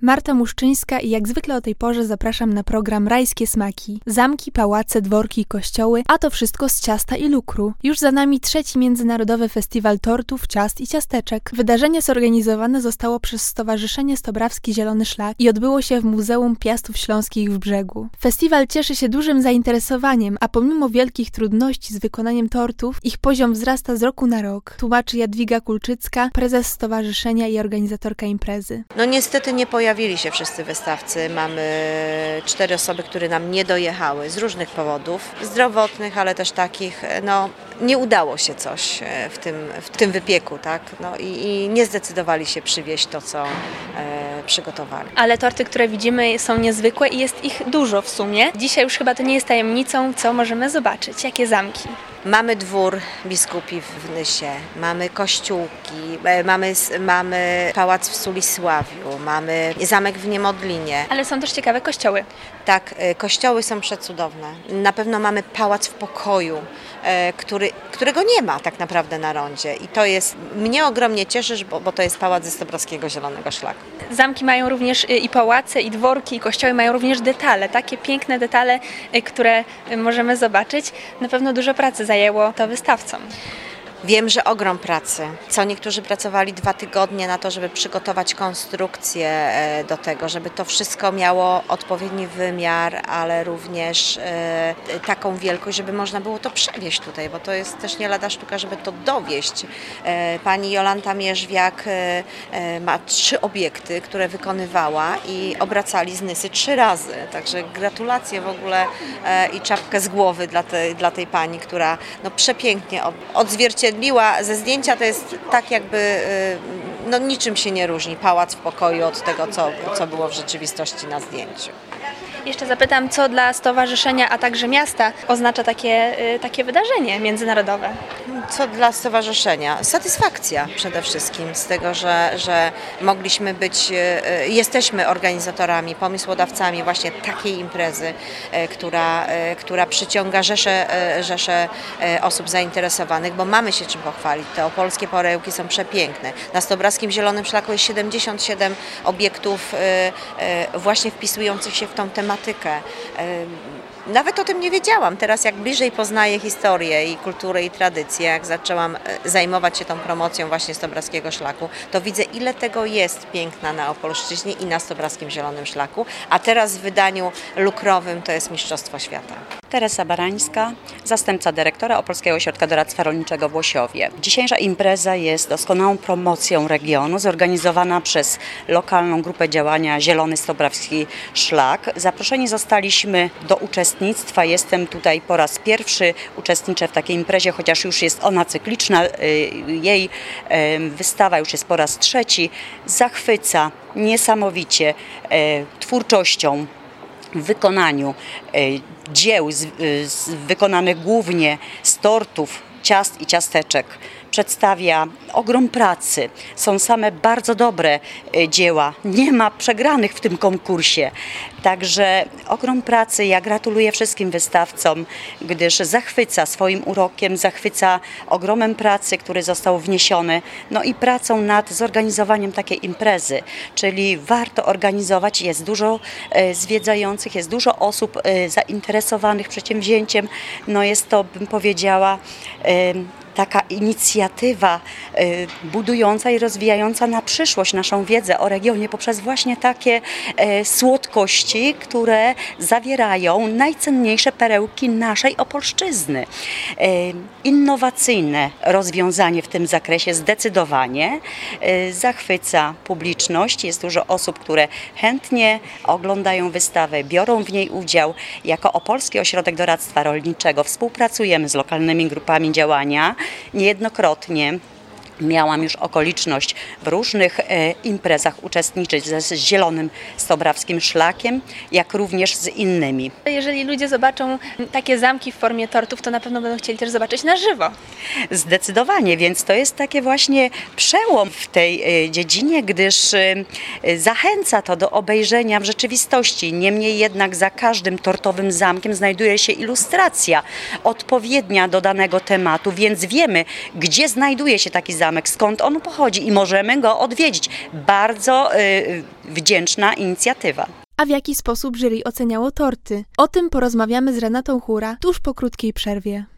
Marta Muszczyńska i jak zwykle o tej porze zapraszam na program Rajskie Smaki. Zamki, pałace, dworki i kościoły, a to wszystko z ciasta i lukru. Już za nami 3. Międzynarodowy Festiwal Tortów, Ciast i Ciasteczek. Wydarzenie zorganizowane zostało przez Stowarzyszenie Stobrawski Zielony Szlak i odbyło się w Muzeum Piastów Śląskich w Brzegu. Festiwal cieszy się dużym zainteresowaniem, a pomimo wielkich trudności z wykonaniem tortów, ich poziom wzrasta z roku na rok, tłumaczy Jadwiga Kulczycka, prezes stowarzyszenia i organizatorka imprezy. No niestety nie pojawili się wszyscy wystawcy. Mamy 4 osoby, które nam nie dojechały z różnych powodów, zdrowotnych, ale też takich, nie udało się coś w tym wypieku, tak? I nie zdecydowali się przywieźć to, co przygotowali. Ale torty, które widzimy, są niezwykłe i jest ich dużo w sumie. Dzisiaj już chyba to nie jest tajemnicą, co możemy zobaczyć. Jakie zamki? Mamy dwór biskupi w Nysie, mamy kościółki, mamy pałac w Sulisławiu, mamy zamek w Niemodlinie. Ale są też ciekawe kościoły. Tak, kościoły są przecudowne. Na pewno mamy pałac w Pokoju, którego nie ma tak naprawdę na rondzie. I to mnie ogromnie cieszy, bo to jest pałac ze Stobrawskiego Zielonego Szlaku. Zamki mają również i pałace, i dworki, i kościoły mają również detale, takie piękne detale, które możemy zobaczyć. Na pewno dużo pracy zajęło to wystawcom. Wiem, że ogrom pracy. Niektórzy pracowali 2 tygodnie na to, żeby przygotować konstrukcję do tego, żeby to wszystko miało odpowiedni wymiar, ale również taką wielkość, żeby można było to przewieźć tutaj, bo to jest też nie lada sztuka, żeby to dowieźć. Pani Jolanta Mierzwiak ma 3 obiekty, które wykonywała i obracali z Nysy 3 razy. Także gratulacje w ogóle i czapkę z głowy dla tej pani, która przepięknie odzwierciedliła ze zdjęcia. To jest tak jakby niczym się nie różni pałac w Pokoju od tego, co było w rzeczywistości na zdjęciu. Jeszcze zapytam, co dla stowarzyszenia, a także miasta oznacza takie wydarzenie międzynarodowe? Co dla stowarzyszenia? Satysfakcja przede wszystkim z tego, że mogliśmy jesteśmy organizatorami, pomysłodawcami właśnie takiej imprezy, która przyciąga rzesze osób zainteresowanych, bo mamy się czym pochwalić. Te opolskie perełki są przepiękne. Na Stobrawskim Zielonym Szlaku jest 77 obiektów właśnie wpisujących się w tą tematykę. Nawet o tym nie wiedziałam. Teraz jak bliżej poznaję historię i kulturę i tradycję, jak zaczęłam zajmować się tą promocją właśnie Stobrawskiego Szlaku, to widzę, ile tego jest piękna na Opolszczyźnie i na Stobrawskim Zielonym Szlaku, a teraz w wydaniu lukrowym to jest Mistrzostwo Świata. Teresa Barańska, zastępca dyrektora Opolskiego Ośrodka Doradztwa Rolniczego w Łosiowie. Dzisiejsza impreza jest doskonałą promocją regionu, zorganizowana przez lokalną grupę działania Zielony Stobrawski Szlak. Zaproszeni zostaliśmy do uczestnictwa. Jestem tutaj po raz pierwszy, uczestniczę w takiej imprezie, chociaż już jest ona cykliczna. Jej wystawa już jest po raz 3. Zachwyca niesamowicie twórczością, w wykonaniu dzieł wykonanych głównie z tortów, ciast i ciasteczek. Przedstawia ogrom pracy. Są same bardzo dobre dzieła. Nie ma przegranych w tym konkursie. Także ogrom pracy. Ja gratuluję wszystkim wystawcom, gdyż zachwyca swoim urokiem, zachwyca ogromem pracy, który został wniesiony, i pracą nad zorganizowaniem takiej imprezy. Czyli warto organizować, jest dużo zwiedzających, jest dużo osób zainteresowanych przedsięwzięciem. Jest to, bym powiedziała, taka inicjatywa budująca i rozwijająca na przyszłość naszą wiedzę o regionie poprzez właśnie takie słodkości, które zawierają najcenniejsze perełki naszej Opolszczyzny. Innowacyjne rozwiązanie w tym zakresie zdecydowanie zachwyca publiczność. Jest dużo osób, które chętnie oglądają wystawę, biorą w niej udział. Jako Opolski Ośrodek Doradztwa Rolniczego współpracujemy z lokalnymi grupami działania. Niejednokrotnie miałam już okoliczność w różnych imprezach uczestniczyć z Zielonym Stobrawskim Szlakiem, jak również z innymi. Jeżeli ludzie zobaczą takie zamki w formie tortów, to na pewno będą chcieli też zobaczyć na żywo. Zdecydowanie, więc to jest takie właśnie przełom w tej dziedzinie, gdyż zachęca to do obejrzenia w rzeczywistości. Niemniej jednak za każdym tortowym zamkiem znajduje się ilustracja odpowiednia do danego tematu, więc wiemy, gdzie znajduje się taki zamek. zamek, skąd on pochodzi i możemy go odwiedzić. Bardzo wdzięczna inicjatywa. A w jaki sposób jury oceniało torty? O tym porozmawiamy z Renatą Hura tuż po krótkiej przerwie.